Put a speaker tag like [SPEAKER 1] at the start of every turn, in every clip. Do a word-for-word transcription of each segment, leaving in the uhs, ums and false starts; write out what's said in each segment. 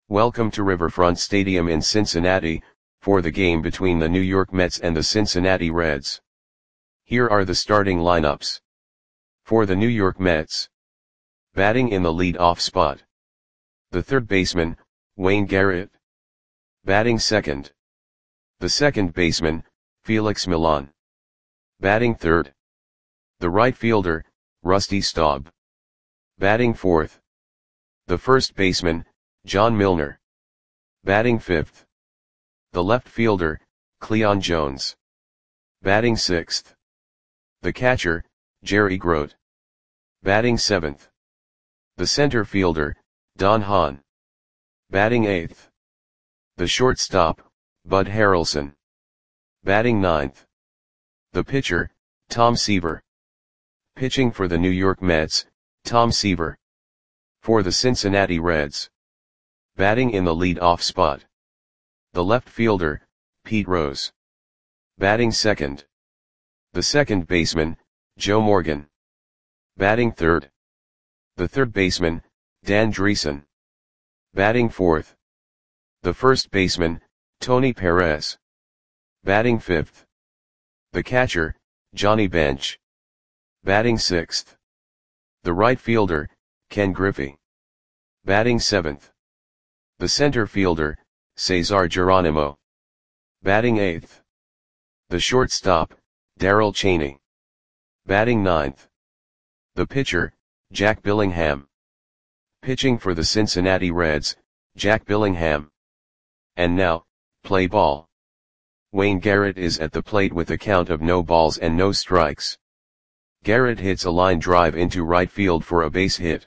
[SPEAKER 1] Welcome to Riverfront Stadium in Cincinnati, for the game between the New York Mets and the Cincinnati Reds. Here are the starting lineups. For the New York Mets. Batting in the lead-off spot. The third baseman, Wayne Garrett. Batting second. The second baseman, Felix Millan. Batting third. The right fielder, Rusty Staub. Batting fourth. The first baseman, John Milner. Batting fifth. The left fielder, Cleon Jones. Batting sixth. The catcher, Jerry Grote. Batting seventh. The center fielder, Don Hahn. Batting eighth. The shortstop, Bud Harrelson. Batting ninth. The pitcher, Tom Seaver. Pitching for the New York Mets, Tom Seaver. For the Cincinnati Reds. Batting in the lead-off spot. The left fielder, Pete Rose. Batting second. The second baseman, Joe Morgan. Batting third. The third baseman, Dan Driessen. Batting fourth. The first baseman, Tony Perez. Batting fifth. The catcher, Johnny Bench. Batting sixth. The right fielder, Ken Griffey. Batting seventh. The center fielder, Cesar Geronimo. Batting eighth. The shortstop, Darrell Chaney. Batting ninth. The pitcher, Jack Billingham. Pitching for the Cincinnati Reds, Jack Billingham. And now, play ball. Wayne Garrett is at the plate with a count of no balls and no strikes. Garrett hits a line drive into right field for a base hit.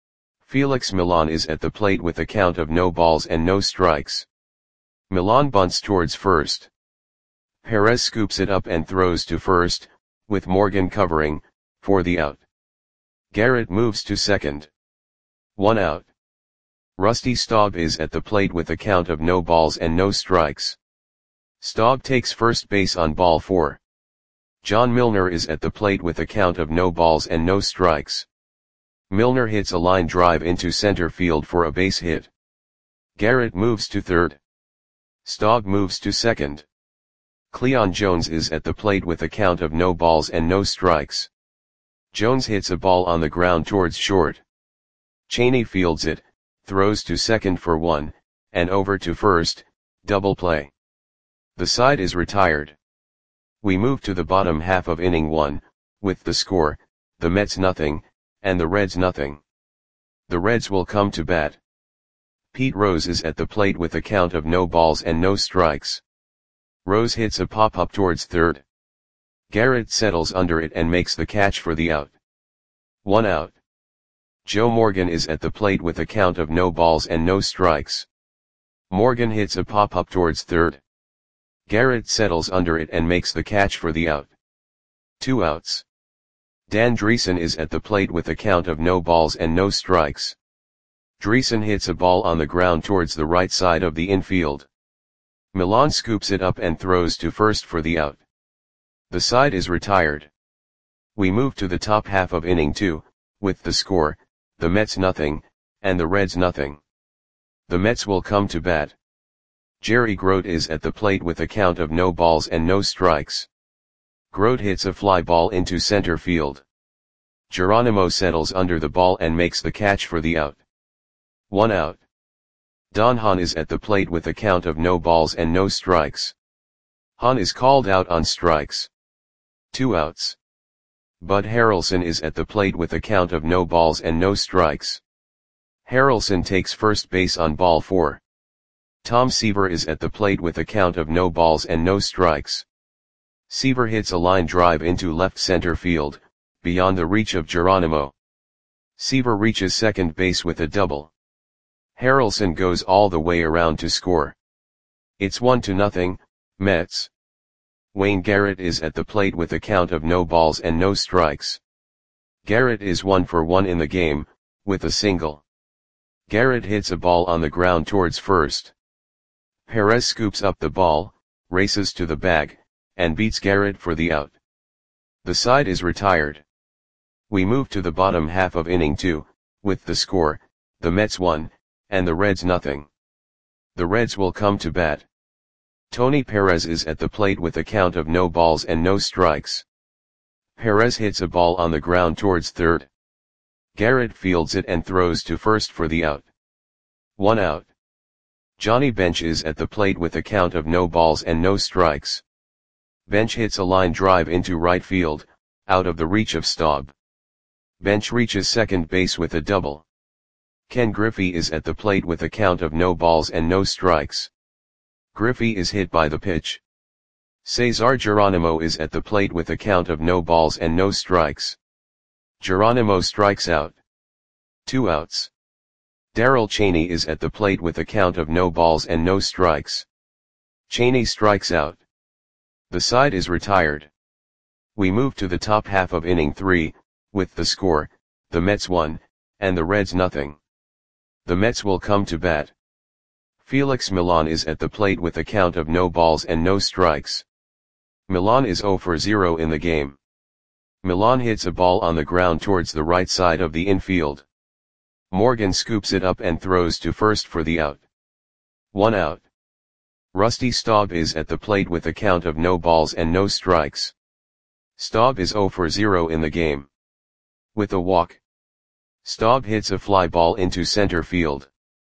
[SPEAKER 1] Felix Millan is at the plate with a count of no balls and no strikes. Millan bunts towards first. Perez scoops it up and throws to first, with Morgan covering, for the out. Garrett moves to second. One out. Rusty Staub is at the plate with a count of no balls and no strikes. Staub takes first base on ball four. John Milner is at the plate with a count of no balls and no strikes. Milner hits a line drive into center field for a base hit. Garrett moves to third. Staub moves to second. Cleon Jones is at the plate with a count of no balls and no strikes. Jones hits a ball on the ground towards short. Chaney fields it, throws to second for one, and over to first, double play. The side is retired. We move to the bottom half of inning one, with the score, the Mets nothing, and the Reds nothing. The Reds will come to bat. Pete Rose is at the plate with a count of no balls and no strikes. Rose hits a pop-up towards third. Garrett settles under it and makes the catch for the out. One out. Joe Morgan is at the plate with a count of no balls and no strikes. Morgan hits a pop-up towards third. Garrett settles under it and makes the catch for the out. Two outs. Dan Driessen is at the plate with a count of no balls and no strikes. Driessen hits a ball on the ground towards the right side of the infield. Millan scoops it up and throws to first for the out. The side is retired. We move to the top half of inning two, with the score, the Mets nothing, and the Reds nothing. The Mets will come to bat. Jerry Grote is at the plate with a count of no balls and no strikes. Grote hits a fly ball into center field. Geronimo settles under the ball and makes the catch for the out. One out. Don Hahn is at the plate with a count of no balls and no strikes. Hahn is called out on strikes. Two outs. Bud Harrelson is at the plate with a count of no balls and no strikes. Harrelson takes first base on ball four. Tom Seaver is at the plate with a count of no balls and no strikes. Seaver hits a line drive into left center field, beyond the reach of Geronimo. Seaver reaches second base with a double. Harrelson goes all the way around to score. It's one to nothing, Mets. Wayne Garrett is at the plate with a count of no balls and no strikes. Garrett is one for one in the game, with a single. Garrett hits a ball on the ground towards first. Perez scoops up the ball, races to the bag, and beats Garrett for the out. The side is retired. We move to the bottom half of inning two, with the score, the Mets one, and the Reds nothing. The Reds will come to bat. Tony Perez is at the plate with a count of no balls and no strikes. Perez hits a ball on the ground towards third. Garrett fields it and throws to first for the out. One out. Johnny Bench is at the plate with a count of no balls and no strikes. Bench hits a line drive into right field, out of the reach of Staub. Bench reaches second base with a double. Ken Griffey is at the plate with a count of no balls and no strikes. Griffey is hit by the pitch. Cesar Geronimo is at the plate with a count of no balls and no strikes. Geronimo strikes out. Two outs. Darrell Chaney is at the plate with a count of no balls and no strikes. Chaney strikes out. The side is retired. We move to the top half of inning three, with the score, the Mets one, and the Reds nothing. The Mets will come to bat. Felix Millan is at the plate with a count of no balls and no strikes. Millan is zero for zero in the game. Millan hits a ball on the ground towards the right side of the infield. Morgan scoops it up and throws to first for the out. One out. Rusty Staub is at the plate with a count of no balls and no strikes. Staub is zero for zero in the game. With a walk, Staub hits a fly ball into center field.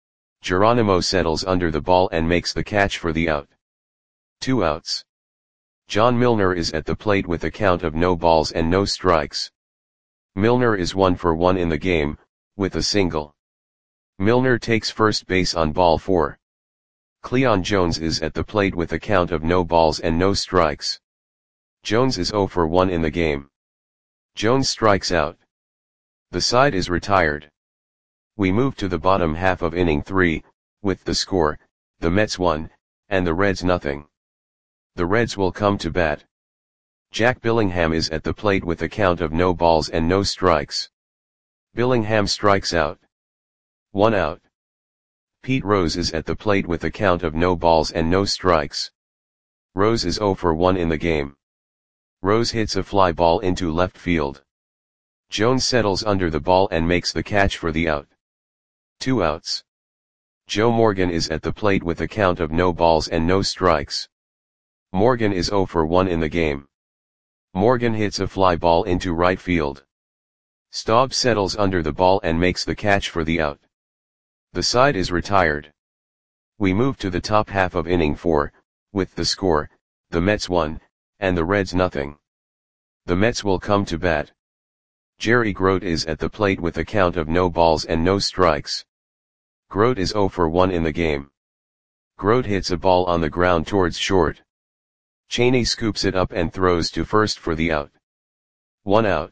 [SPEAKER 1] Geronimo settles under the ball and makes the catch for the out. Two outs. John Milner is at the plate with a count of no balls and no strikes. Milner is one for one in the game, with a single. Milner takes first base on ball four. Cleon Jones is at the plate with a count of no balls and no strikes. Jones is zero for one in the game. Jones strikes out. The side is retired. We move to the bottom half of inning three, with the score, the Mets one, and the Reds nothing. The Reds will come to bat. Jack Billingham is at the plate with a count of no balls and no strikes. Billingham strikes out. One out. Pete Rose is at the plate with a count of no balls and no strikes. Rose is zero for one in the game. Rose hits a fly ball into left field. Jones settles under the ball and makes the catch for the out. Two outs. Joe Morgan is at the plate with a count of no balls and no strikes. Morgan is zero for one in the game. Morgan hits a fly ball into right field. Staub settles under the ball and makes the catch for the out. The side is retired. We move to the top half of inning four, with the score, the Mets one, and the Reds nothing. The Mets will come to bat. Jerry Grote is at the plate with a count of no balls and no strikes. Grote is zero for one in the game. Grote hits a ball on the ground towards short. Chaney scoops it up and throws to first for the out. One out.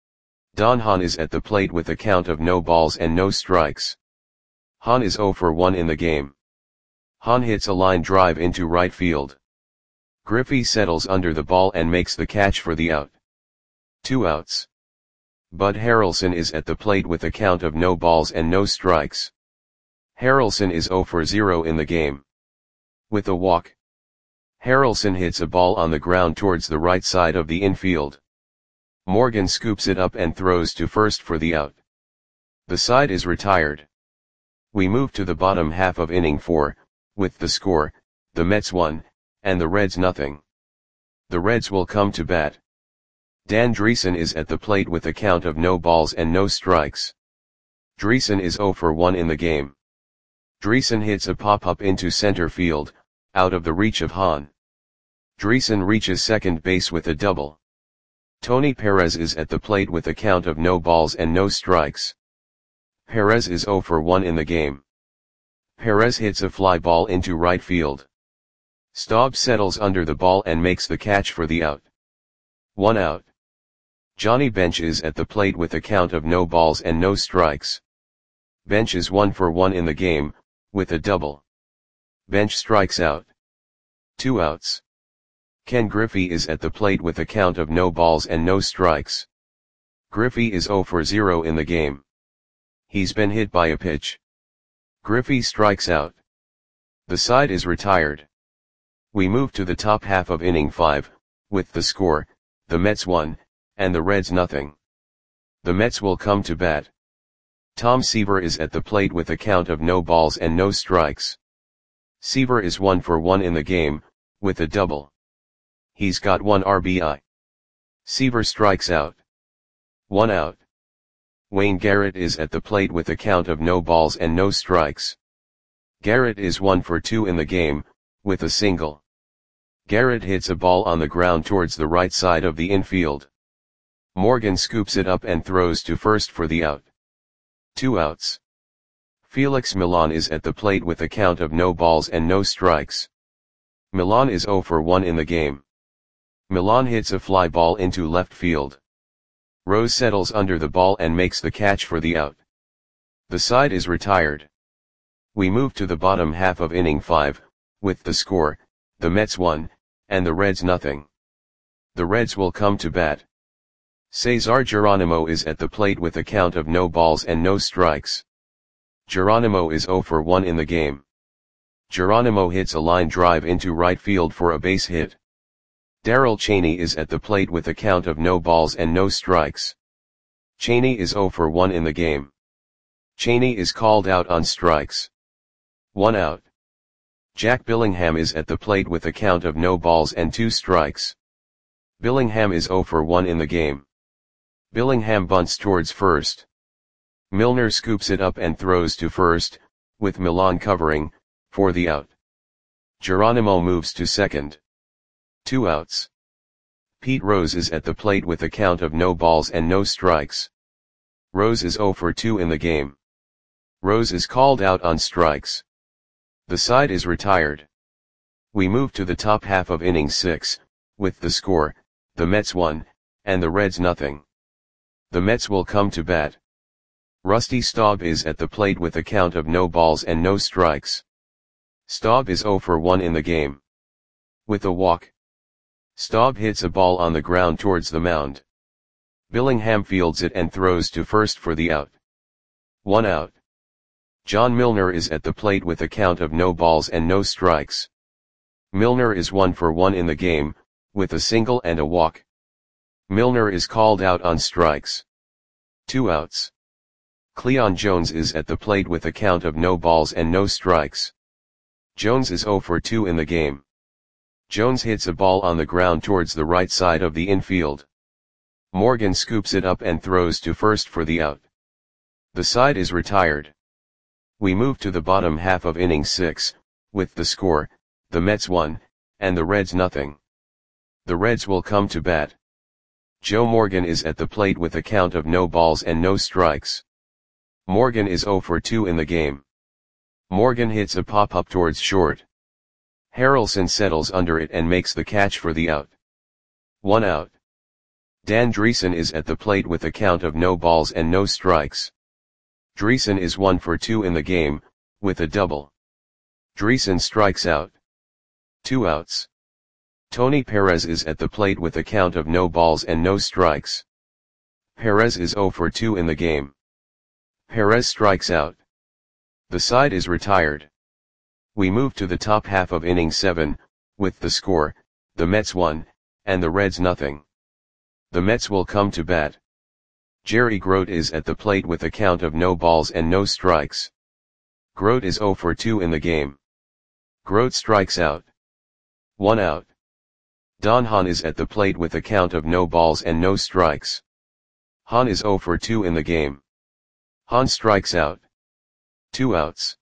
[SPEAKER 1] Don Hahn is at the plate with a count of no balls and no strikes. Hahn is zero for one in the game. Hahn hits a line drive into right field. Griffey settles under the ball and makes the catch for the out. Two outs. Bud Harrelson is at the plate with a count of no balls and no strikes. Harrelson is zero for zero in the game. With a walk, Harrelson hits a ball on the ground towards the right side of the infield. Morgan scoops it up and throws to first for the out. The side is retired. We move to the bottom half of inning four, with the score, the Mets one, and the Reds nothing. The Reds will come to bat. Dan Dreesen is at the plate with a count of no balls and no strikes. Dreesen is zero for one in the game. Dreesen hits a pop-up into center field, out of the reach of Hahn. Dreesen reaches second base with a double. Tony Perez is at the plate with a count of no balls and no strikes. Perez is zero for one in the game. Perez hits a fly ball into right field. Staub settles under the ball and makes the catch for the out. One out. Johnny Bench is at the plate with a count of no balls and no strikes. Bench is one for one in the game, with a double. Bench strikes out. Two outs. Ken Griffey is at the plate with a count of no balls and no strikes. Griffey is zero for zero in the game. He's been hit by a pitch. Griffey strikes out. The side is retired. We move to the top half of inning five, with the score, the Mets one, and the Reds nothing. The Mets will come to bat. Tom Seaver is at the plate with a count of no balls and no strikes. Seaver is one for one in the game, with a double. He's got one R B I. Seaver strikes out. One out. Wayne Garrett is at the plate with a count of no balls and no strikes. Garrett is one for two in the game, with a single. Garrett hits a ball on the ground towards the right side of the infield. Morgan scoops it up and throws to first for the out. Two outs. Felix Millan is at the plate with a count of no balls and no strikes. Millan is zero for one in the game. Millan hits a fly ball into left field. Rose settles under the ball and makes the catch for the out. The side is retired. We move to the bottom half of inning five, with the score, the Mets one, and the Reds nothing. The Reds will come to bat. Cesar Geronimo is at the plate with a count of no balls and no strikes. Geronimo is zero for one in the game. Geronimo hits a line drive into right field for a base hit. Darrell Chaney is at the plate with a count of no balls and no strikes. Chaney is zero for one in the game. Chaney is called out on strikes. One out. Jack Billingham is at the plate with a count of no balls and two strikes. Billingham is zero for one in the game. Billingham bunts towards first. Milner scoops it up and throws to first, with Millan covering, for the out. Geronimo moves to second. Two outs. Pete Rose is at the plate with a count of no balls and no strikes. Rose is zero for two in the game. Rose is called out on strikes. The side is retired. We move to the top half of inning six, with the score, the Mets one, and the Reds nothing. The Mets will come to bat. Rusty Staub is at the plate with a count of no balls and no strikes. Staub is zero for one in the game. With a walk. Staub hits a ball on the ground towards the mound. Billingham fields it and throws to first for the out. One out. John Milner is at the plate with a count of no balls and no strikes. Milner is one for one in the game, with a single and a walk. Milner is called out on strikes. Two outs. Cleon Jones is at the plate with a count of no balls and no strikes. Jones is zero for two in the game. Jones hits a ball on the ground towards the right side of the infield. Morgan scoops it up and throws to first for the out. The side is retired. We move to the bottom half of inning six, with the score, the Mets one, and the Reds nothing. The Reds will come to bat. Joe Morgan is at the plate with a count of no balls and no strikes. Morgan is zero for two in the game. Morgan hits a pop-up towards short. Harrelson settles under it and makes the catch for the out. One out. Dan Dreesen is at the plate with a count of no balls and no strikes. Dreesen is one for two in the game, with a double. Dreesen strikes out. Two outs. Tony Perez is at the plate with a count of no balls and no strikes. Perez is zero for two in the game. Perez strikes out. The side is retired. We move to the top half of inning seven, with the score, the Mets one, and the Reds nothing. The Mets will come to bat. Jerry Grote is at the plate with a count of no balls and no strikes. Grote is zero for two in the game. Grote strikes out. One out. Don Hahn is at the plate with a count of no balls and no strikes. Hahn is zero for two in the game. Hahn strikes out. Two outs.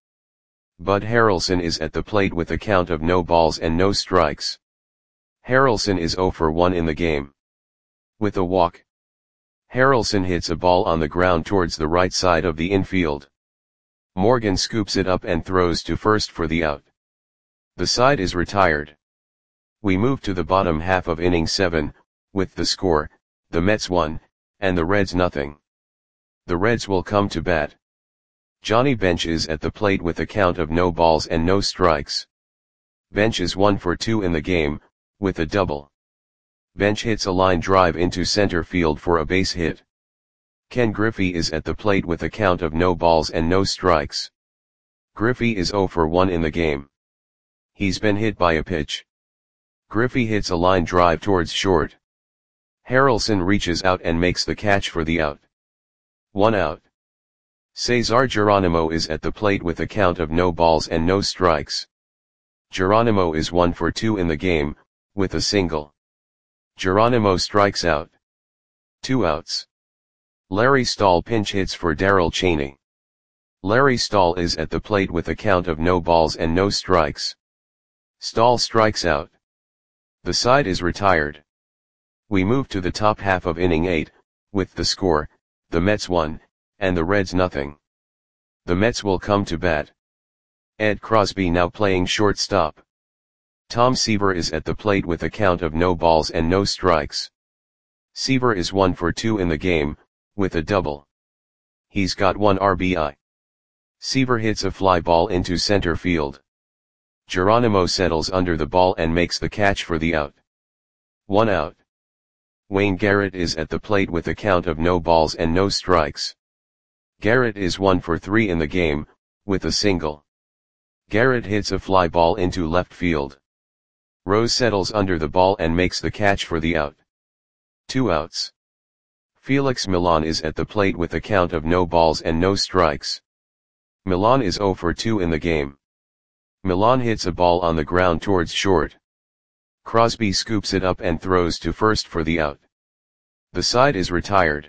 [SPEAKER 1] Bud Harrelson is at the plate with a count of no balls and no strikes. Harrelson is zero for one in the game. With a walk. Harrelson hits a ball on the ground towards the right side of the infield. Morgan scoops it up and throws to first for the out. The side is retired. We move to the bottom half of inning seven, with the score, the Mets one, and the Reds nothing. The Reds will come to bat. Johnny Bench is at the plate with a count of no balls and no strikes. Bench is one for two in the game, with a double. Bench hits a line drive into center field for a base hit. Ken Griffey is at the plate with a count of no balls and no strikes. Griffey is zero for one in the game. He's been hit by a pitch. Griffey hits a line drive towards short. Harrelson reaches out and makes the catch for the out. One out. Cesar Geronimo is at the plate with a count of no balls and no strikes. Geronimo is one for two in the game, with a single. Geronimo strikes out. Two outs. Larry Stahl pinch hits for Darrell Chaney. Larry Stahl is at the plate with a count of no balls and no strikes. Stahl strikes out. The side is retired. We move to the top half of inning eight, with the score, the Mets one, and the Reds nothing. The Mets will come to bat. Ed Crosby now playing shortstop. Tom Seaver is at the plate with a count of no balls and no strikes. Seaver is one for two in the game, with a double. He's got one R B I. Seaver hits a fly ball into center field. Geronimo settles under the ball and makes the catch for the out. One out. Wayne Garrett is at the plate with a count of no balls and no strikes. Garrett is one for three in the game, with a single. Garrett hits a fly ball into left field. Rose settles under the ball and makes the catch for the out. Two outs. Felix Millan is at the plate with a count of no balls and no strikes. Millan is zero for two in the game. Millan hits a ball on the ground towards short. Crosby scoops it up and throws to first for the out. The side is retired.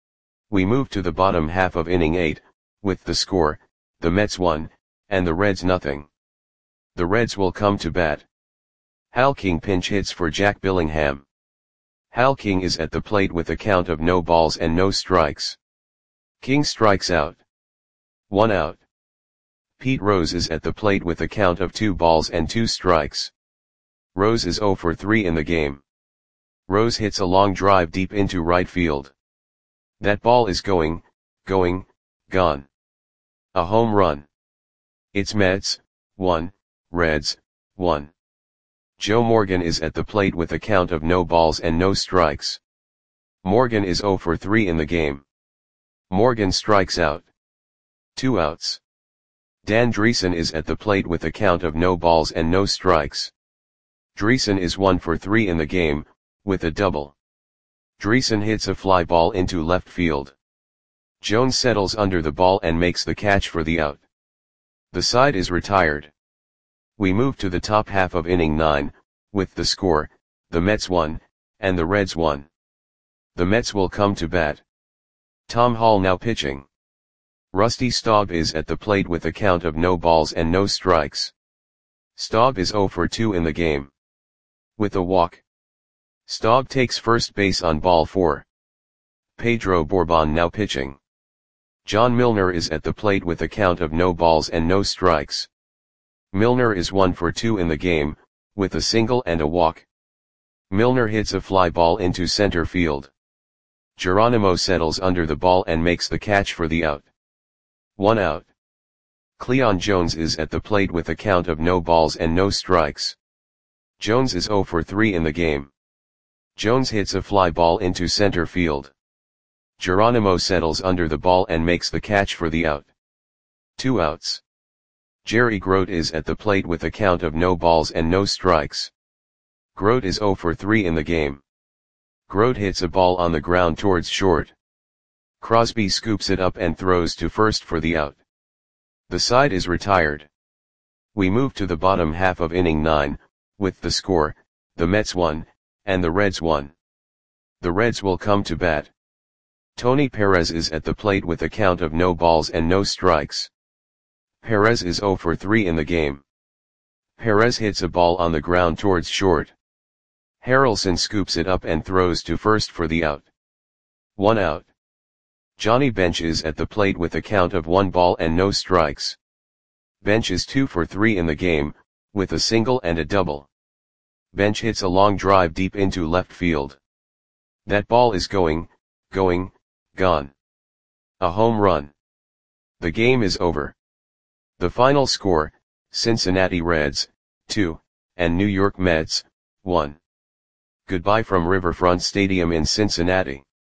[SPEAKER 1] We move to the bottom half of inning eight, with the score, the Mets one, and the Reds nothing. The Reds will come to bat. Hal King pinch hits for Jack Billingham. Hal King is at the plate with a count of no balls and no strikes. King strikes out. One out. Pete Rose is at the plate with a count of two balls and two strikes. Rose is zero for three in the game. Rose hits a long drive deep into right field. That ball is going, going, gone. A home run. It's Mets, one, Reds, one. Joe Morgan is at the plate with a count of no balls and no strikes. Morgan is zero for three in the game. Morgan strikes out. Two outs. Dan Dreesen is at the plate with a count of no balls and no strikes. Dreesen is one for three in the game, with a double. Dreesen hits a fly ball into left field. Jones settles under the ball and makes the catch for the out. The side is retired. We move to the top half of inning nine, with the score, the Mets one, and the Reds one. The Mets will come to bat. Tom Hall now pitching. Rusty Staub is at the plate with a count of no balls and no strikes. Staub is zero for two in the game. With a walk. Staub takes first base on ball four. Pedro Bourbon now pitching. John Milner is at the plate with a count of no balls and no strikes. Milner is one for two in the game, with a single and a walk. Milner hits a fly ball into center field. Geronimo settles under the ball and makes the catch for the out. One out. Cleon Jones is at the plate with a count of no balls and no strikes. Jones is zero for three in the game. Jones hits a fly ball into center field. Geronimo settles under the ball and makes the catch for the out. Two outs. Jerry Grote is at the plate with a count of no balls and no strikes. Grote is zero for three in the game. Grote hits a ball on the ground towards short. Crosby scoops it up and throws to first for the out. The side is retired. We move to the bottom half of inning nine, with the score, the Mets one, and the Reds one. The Reds will come to bat. Tony Perez is at the plate with a count of no balls and no strikes. Perez is zero for three in the game. Perez hits a ball on the ground towards short. Harrelson scoops it up and throws to first for the out. One out. Johnny Bench is at the plate with a count of one ball and no strikes. Bench is two for three in the game, with a single and a double. Bench hits a long drive deep into left field. That ball is going, going, gone. A home run. The game is over. The final score, Cincinnati Reds, two, and New York Mets, one. Goodbye from Riverfront Stadium in Cincinnati.